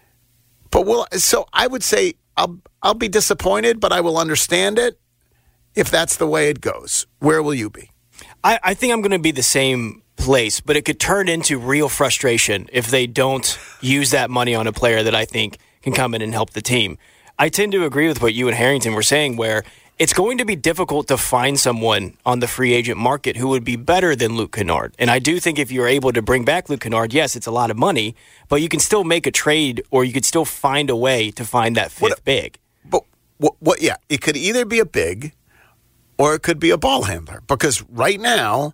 but we'll, so I would say I'll, I'll be disappointed, but I will understand it if that's the way it goes. Where will you be? I, I think I'm going to be the same place, but it could turn into real frustration if they don't use that money on a player that I think can come in and help the team. I tend to agree with what you and Harrington were saying, where it's going to be difficult to find someone on the free agent market who would be better than Luke Kennard. And I do think if you're able to bring back Luke Kennard, yes, it's a lot of money, but you can still make a trade, or you could still find a way to find that fifth what, big. But what, what? Yeah, it could either be a big or it could be a ball handler, because right now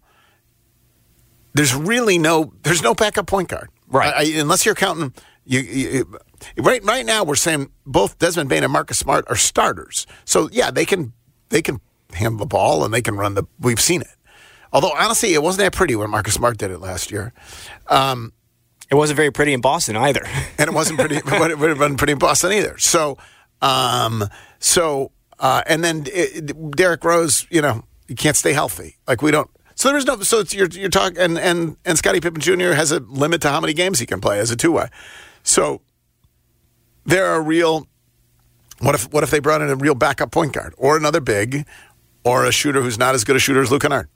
there's really no there's no backup point guard, right? I, I, unless you're counting you, you. Right, right now we're saying both Desmond Bane and Marcus Smart are starters. So yeah, they can they can handle the ball and they can run the. We've seen it. Although honestly, it wasn't that pretty when Marcus Smart did it last year. Um, it wasn't very pretty in Boston either, and it wasn't pretty. But it wasn't pretty in Boston either. So, um, so. Uh, and then it, Derrick Rose, you know, he can't stay healthy. Like, we don't. So there's no. So it's, you're you're talking, and and and Scottie Pippen Junior has a limit to how many games he can play as a two way. So there are real. What if what if they brought in a real backup point guard, or another big, or a shooter who's not as good a shooter as Luke Kennard?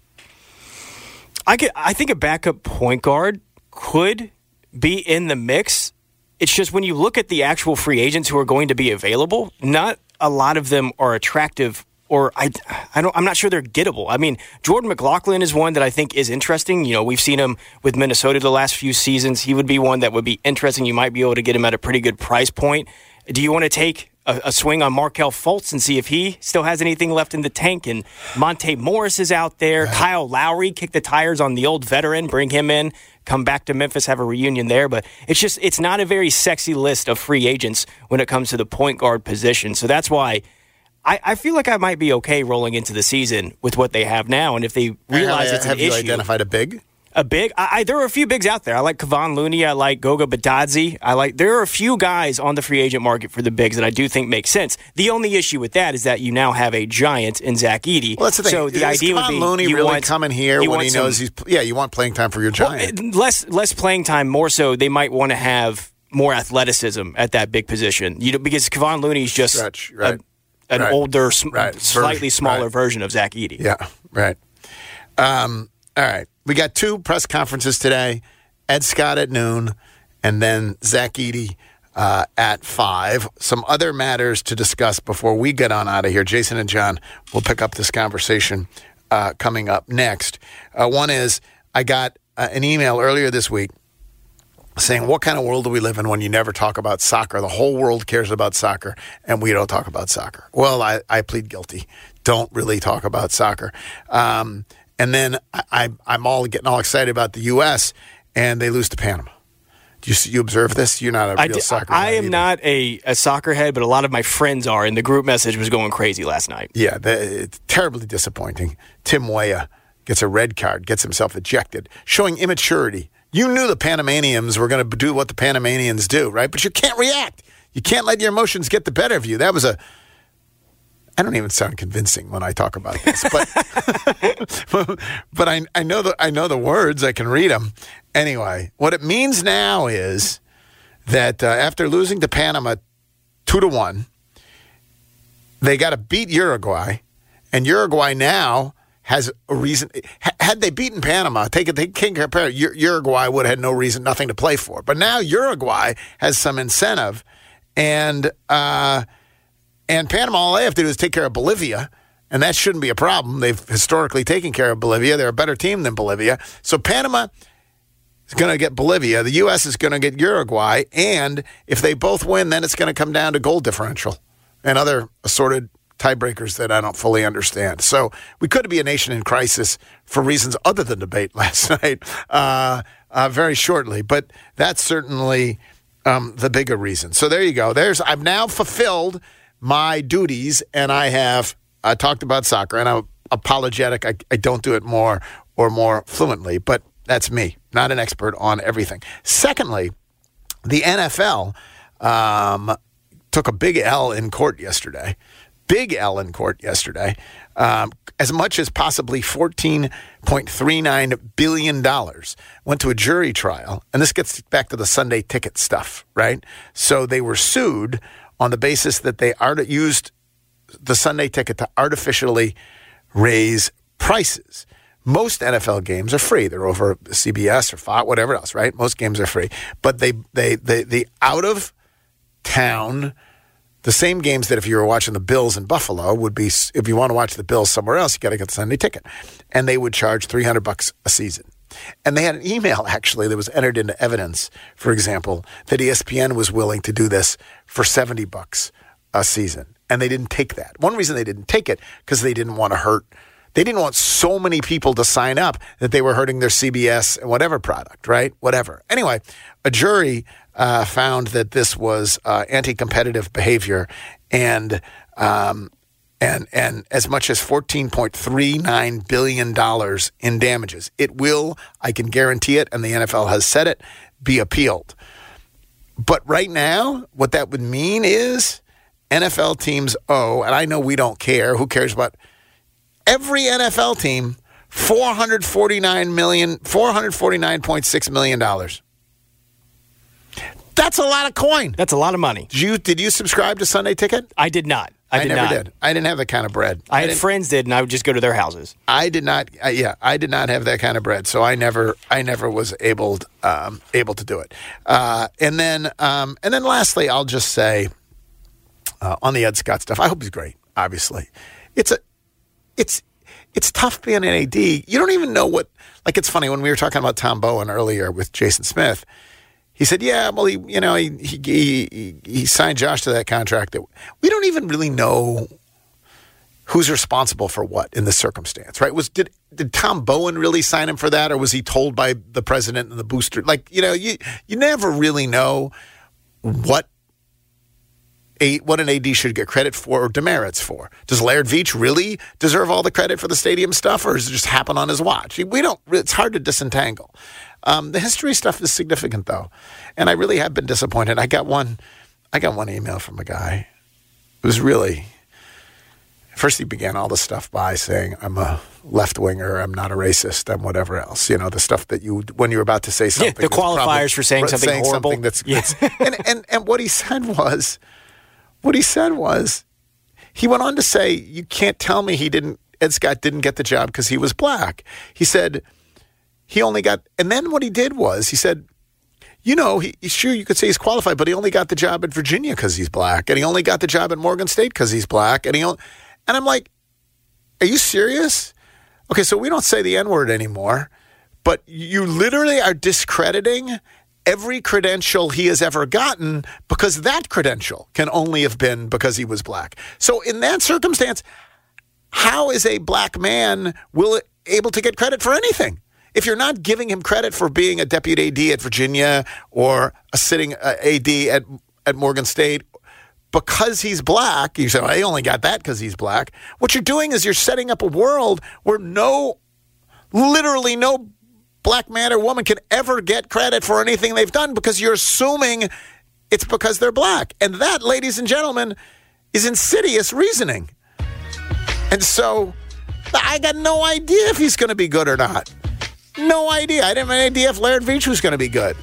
I could. I think a backup point guard could be in the mix. It's just when you look at the actual free agents who are going to be available, not a lot of them are attractive, or I, I don't, I'm not sure they're gettable. I mean, Jordan McLaughlin is one that I think is interesting. You know, we've seen him with Minnesota the last few seasons. He would be one that would be interesting. You might be able to get him at a pretty good price point. Do you want to take a, a swing on Markelle Fultz and see if he still has anything left in the tank? And Monte Morris is out there. Right. Kyle Lowry, kick the tires on the old veteran, bring him in, come back to Memphis, have a reunion there. But it's just, it's not a very sexy list of free agents when it comes to the point guard position. So that's why I, I feel like I might be okay rolling into the season with what they have now. And if they realize have, it's have an you issue. Identified a big? A big? I, I, there are a few bigs out there. I like Kevon Looney. I like Goga Bitadze. I like. There are a few guys on the free agent market for the bigs that I do think make sense. The only issue with that is that you now have a giant in Zach Edey. Well, that's the thing. So the is idea Kevon would be Looney you really want, coming here when he knows some, he's yeah. You want playing time for your giant. Well, less less playing time. More so, they might want to have more athleticism at that big position. You know, because Kevon Looney is just Stretch, right. a, an right. older, sm- right. slightly version. smaller right. version of Zach Edey. Yeah, right. Um, all right. We got two press conferences today. Ed Scott at noon, and then Zach Edey uh, at five. Some other matters to discuss before we get on out of here. Jason and John will pick up this conversation uh, coming up next. Uh, one is I got uh, an email earlier this week saying, what kind of world do we live in when you never talk about soccer? The whole world cares about soccer, and we don't talk about soccer. Well, I, I plead guilty. Don't really talk about soccer. Um And then I, I'm all getting all excited about the U S, and they lose to Panama. Do you, you observe this? You're not a I real d- soccer I guy am either. not a, a soccer head, but a lot of my friends are, and the group message was going crazy last night. Yeah, the, it's terribly disappointing. Tim Weah gets a red card, gets himself ejected, showing immaturity. You knew the Panamanians were going to do what the Panamanians do, right? But you can't react. You can't let your emotions get the better of you. That was a... I don't even sound convincing when I talk about this, but but I I know the I know the words. I can read them. Anyway, what it means now is that uh, after losing to Panama two to one, they got to beat Uruguay, and Uruguay now has a reason. Had they beaten Panama, take it. They can't compare. Uruguay would have had no reason, nothing to play for. But now Uruguay has some incentive, and. Uh, And Panama, all they have to do is take care of Bolivia, and that shouldn't be a problem. They've historically taken care of Bolivia. They're a better team than Bolivia. So Panama is going to get Bolivia. The U S is going to get Uruguay, and if they both win, then it's going to come down to goal differential and other assorted tiebreakers that I don't fully understand. So we could be a nation in crisis for reasons other than debate last night uh, uh, very shortly. But that's certainly um, the bigger reason. So there you go. There's I've now fulfilled my duties, and I have uh, talked about soccer, and I'm apologetic. I, I don't do it more or more fluently, but that's me, not an expert on everything. Secondly, the N F L um, took a big L in court yesterday. Big L in court yesterday, um, as much as possibly fourteen point three nine billion dollars went to a jury trial. And this gets back to the Sunday ticket stuff, right? So they were sued on the basis that they art- used the Sunday ticket to artificially raise prices. Most N F L games are free. They're over C B S or Fox, whatever else, right? Most games are free. But they, they, they, the out-of-town... The same games that if you were watching the Bills in Buffalo would be, if you want to watch the Bills somewhere else, you got to get the Sunday ticket. And they would charge three hundred bucks a season. And they had an email, actually, that was entered into evidence, for example, that E S P N was willing to do this for seventy bucks a season. And they didn't take that. One reason they didn't take it, because they didn't want to hurt. They didn't want so many people to sign up that they were hurting their C B S and whatever product, right? Whatever. Anyway, a jury uh, found that this was uh, anti-competitive behavior, and um, and and as much as fourteen point three nine billion dollars in damages. It will, I can guarantee it, and the N F L has said it, be appealed. But right now, what that would mean is N F L teams owe, and I know we don't care. Who cares about every N F L team? four hundred forty-nine million dollars, four hundred forty-nine point six million dollars. That's a lot of coin. That's a lot of money. Did you, did you subscribe to Sunday Ticket? I did not. I, I did never not. did. I didn't have that kind of bread. I, I had friends did, and I would just go to their houses. I did not. Uh, yeah, I did not have that kind of bread, so I never, I never was able, um, able to do it. Uh, and then, um, and then, lastly, I'll just say uh, on the Ed Scott stuff. I hope he's great. Obviously, it's a, it's, it's tough being an A D. You don't even know what. Like, it's funny when we were talking about Tom Bowen earlier with Jason Smith. He said, yeah, well, he, you know, he, he he he signed Josh to that contract. That we don't even really know who's responsible for what in this circumstance, right? Was did did Tom Bowen really sign him for that, or was he told by the president and the booster? Like, you know, you you never really know what a what an A D should get credit for or demerits for. Does Laird Veach really deserve all the credit for the stadium stuff, or does it just happen on his watch? We don't. It's hard to disentangle. Um, the history stuff is significant, though, and I really have been disappointed. I got one, I got one email from a guy. It was really. First, he began all the stuff by saying, "I'm a left winger. I'm not a racist. I'm whatever else." You know, the stuff that you when you're about to say something. Yeah, the qualifiers probably, for saying something saying horrible. Something that's, yeah. that's and, and and what he said was, what he said was, he went on to say, "You can't tell me he didn't. Ed Scott didn't get the job because he was black." He said. He only got, and then what he did was he said, you know, he, sure you could say he's qualified, but he only got the job at Virginia because he's black, and he only got the job at Morgan State because he's black, and he, only, and I'm like, are you serious? Okay, so we don't say the N-word anymore, but you literally are discrediting every credential he has ever gotten because that credential can only have been because he was black. So in that circumstance, how is a black man will able to get credit for anything? If you're not giving him credit for being a deputy A D at Virginia or a sitting uh, A D at at Morgan State because he's black, you say, well, I only got that because he's black. What you're doing is you're setting up a world where no, literally no black man or woman can ever get credit for anything they've done because you're assuming it's because they're black. And that, ladies and gentlemen, is insidious reasoning. And so I got no idea if he's going to be good or not. No idea. I didn't have any idea if Laird Veach was going to be good.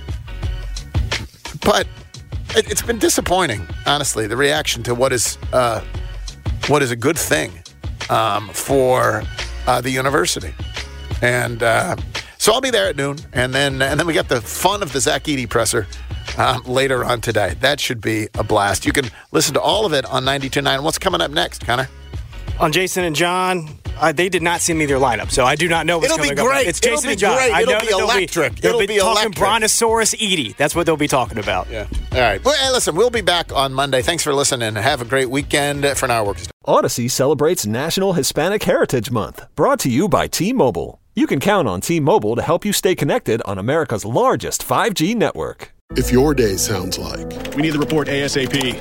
But it, it's been disappointing, honestly, the reaction to what is uh, what is a good thing um, for uh, the university. And uh, so I'll be there at noon, and then and then we got the fun of the Zach Edey presser um, later on today. That should be a blast. You can listen to all of it on ninety-two point nine. What's coming up next, Connor? On Jason and John, uh, they did not send me their lineup, so I do not know what's It'll going be to go. great. It's Jason It'll be and John. great. I It'll know be that they'll electric. Be, they'll It'll be, be talking electric. Brontosaurus Edie. That's what they'll be talking about. Yeah. All right. Well, hey, listen, we'll be back on Monday. Thanks for listening. Have a great weekend. For now, work. Odyssey celebrates National Hispanic Heritage Month, brought to you by T-Mobile. You can count on T-Mobile to help you stay connected on America's largest five G network. If your day sounds like we need the report ASAP,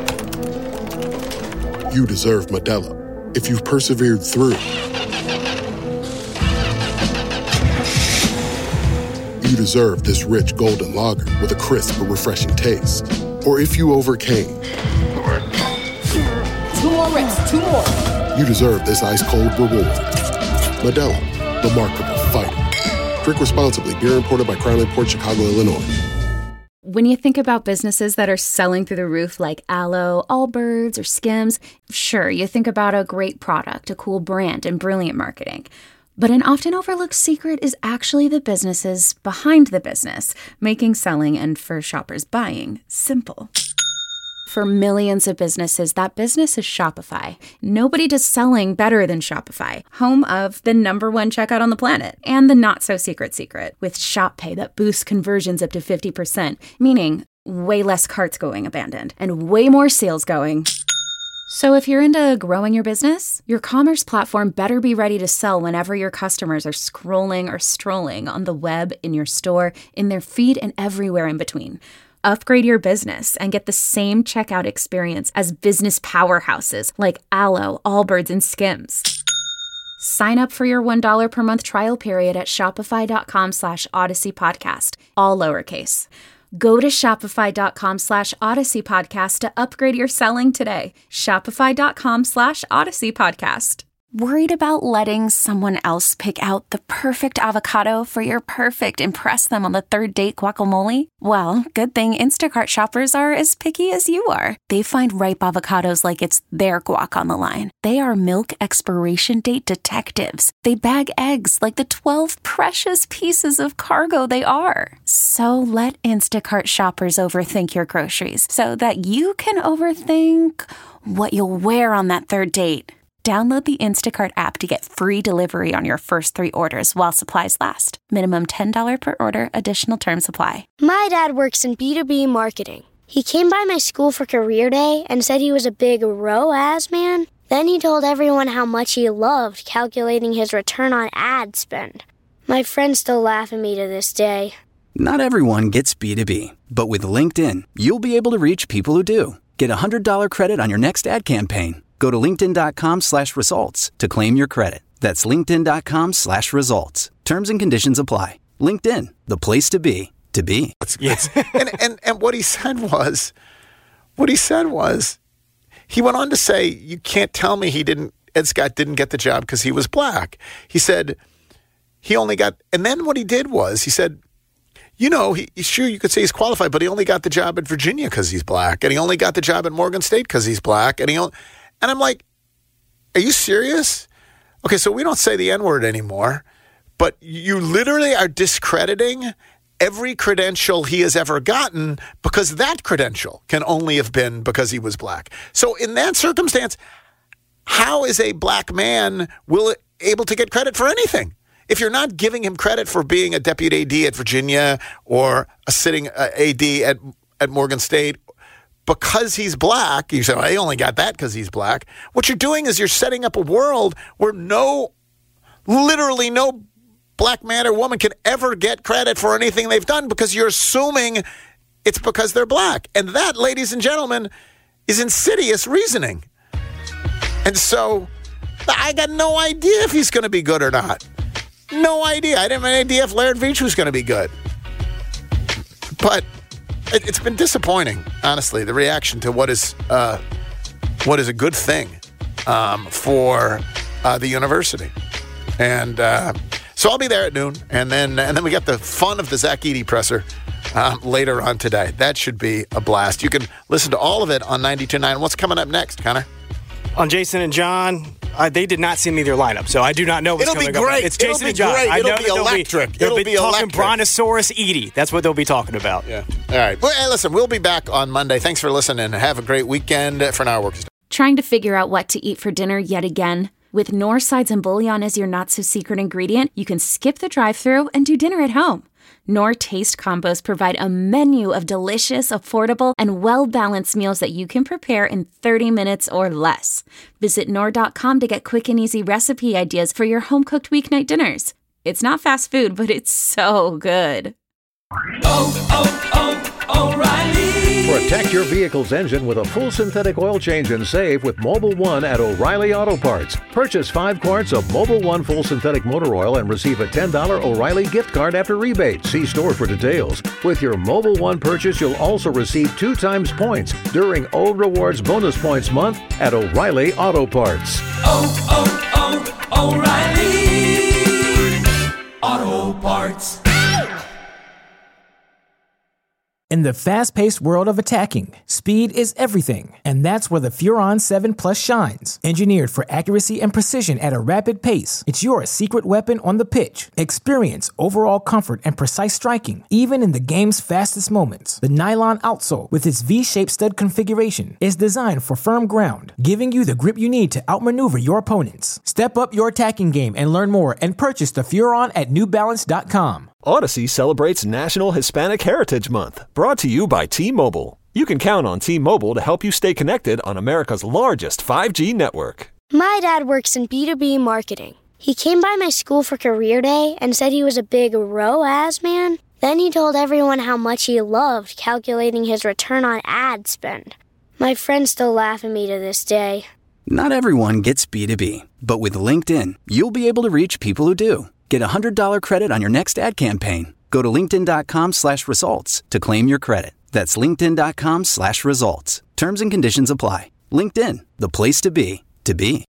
you deserve Modelo. If you've persevered through, you deserve this rich golden lager with a crisp but refreshing taste. Or if you overcame, Two more reps, two more. you deserve this ice-cold reward. Modelo, the mark of a fighter. Drink responsibly. Beer imported by Crown Imports, Chicago, Illinois. When you think about businesses that are selling through the roof like Aloe, Allbirds, or Skims, sure, you think about a great product, a cool brand, and brilliant marketing. But an often overlooked secret is actually the businesses behind the business, making selling and, for shoppers, buying simple. For millions of businesses, that business is Shopify. Nobody does selling better than Shopify, home of the number one checkout on the planet, and the not-so-secret secret, with Shop Pay that boosts conversions up to fifty percent, meaning way less carts going abandoned, and way more sales going. So if you're into growing your business, your commerce platform better be ready to sell whenever your customers are scrolling or strolling on the web, in your store, in their feed, and everywhere in between. Upgrade your business and get the same checkout experience as business powerhouses like Aloe, Allbirds, and Skims. Sign up for your one dollar per month trial period at shopify.com slash Odyssey Podcast, all lowercase. Go to shopify.com slash Odyssey Podcast to upgrade your selling today. Shopify.com slash Odyssey Podcast. Worried about letting someone else pick out the perfect avocado for your perfect impress them on the third date guacamole? Well, good thing Instacart shoppers are as picky as you are. They find ripe avocados like it's their guac on the line. They are milk expiration date detectives. They bag eggs like the twelve precious pieces of cargo they are. So let Instacart shoppers overthink your groceries so that you can overthink what you'll wear on that third date. Download the Instacart app to get free delivery on your first three orders while supplies last. Minimum ten dollars per order. Additional terms apply. My dad works in B two B marketing. He came by my school for career day and said he was a big R O A S man. Then he told everyone how much he loved calculating his return on ad spend. My friends still laugh at me to this day. Not everyone gets B two B, but with LinkedIn, you'll be able to reach people who do. Get a one hundred dollars credit on your next ad campaign. Go to linkedin.com slash results to claim your credit. That's linkedin.com slash results. Terms and conditions apply. LinkedIn, the place to be, to be. Yes. and, and, and what he said was, what he said was, he went on to say, you can't tell me he didn't, Ed Scott didn't get the job because he was black. He said, he only got, and then what he did was, he said, you know, he, sure, you could say he's qualified, but he only got the job at Virginia because he's black. And he only got the job at Morgan State because he's black. And he only, And I'm like, are you serious? Okay, so we don't say the N-word anymore, but you literally are discrediting every credential he has ever gotten because that credential can only have been because he was black. So in that circumstance, how is a black man will able to get credit for anything? If you're not giving him credit for being a deputy A D at Virginia or a sitting uh, A D at, at Morgan State, because he's black, you say, well, he only got that because he's black. What you're doing is you're setting up a world where no, literally no black man or woman can ever get credit for anything they've done because you're assuming it's because they're black. And that, ladies and gentlemen, is insidious reasoning. And so I got no idea if he's going to be good or not. No idea. I didn't have any idea if Laird Veach was going to be good. But it's been disappointing, honestly, the reaction to what is uh, what is a good thing um, for uh, the university. And uh, so I'll be there at noon, and then and then we got the fun of the Zach Edey presser um, later on today. That should be a blast. You can listen to all of it on ninety-two point nine. What's coming up next, Connor? On Jason and John, uh, they did not send me their lineup, so I do not know what's going to go. It'll be great. It's Jason It'll be and John. great. I know It'll be electric. They'll be, It'll they'll be talking electric. Brontosaurus Edie. That's what they'll be talking about. Yeah. All right. Well, hey, listen, we'll be back on Monday. Thanks for listening. Have a great weekend. For now, work. Trying to figure out what to eat for dinner yet again? With Knorr sides and bouillon as your not-so-secret ingredient, you can skip the drive-thru and do dinner at home. Knorr Taste Combos provide a menu of delicious, affordable, and well-balanced meals that you can prepare in thirty minutes or less. Visit Knorr dot com to get quick and easy recipe ideas for your home-cooked weeknight dinners. It's not fast food, but it's so good. Oh, oh, oh, O'Reilly! Protect your vehicle's engine with a full synthetic oil change and save with Mobil one at O'Reilly Auto Parts. Purchase five quarts of Mobil one full synthetic motor oil and receive a ten dollars O'Reilly gift card after rebate. See store for details. With your Mobil one purchase, you'll also receive two times points during O Rewards Bonus Points Month at O'Reilly Auto Parts. Oh, oh, oh, O'Reilly Auto Parts. In the fast-paced world of attacking, speed is everything, and that's where the Furon seven Plus shines. Engineered for accuracy and precision at a rapid pace, it's your secret weapon on the pitch. Experience overall comfort and precise striking, even in the game's fastest moments. The nylon outsole, with its V-shaped stud configuration, is designed for firm ground, giving you the grip you need to outmaneuver your opponents. Step up your attacking game and learn more and purchase the Furon at New Balance dot com. Odyssey celebrates National Hispanic Heritage Month, brought to you by T-Mobile. You can count on T-Mobile to help you stay connected on America's largest five G network. My dad works in B two B marketing. He came by my school for career day and said he was a big R O A S man. Then he told everyone how much he loved calculating his return on ad spend. My friends still laugh at me to this day. Not everyone gets B two B, but with LinkedIn, you'll be able to reach people who do. Get a one hundred dollars credit on your next ad campaign. Go to linkedin.com slash results to claim your credit. That's linkedin.com slash results. Terms and conditions apply. LinkedIn, the place to be, to be.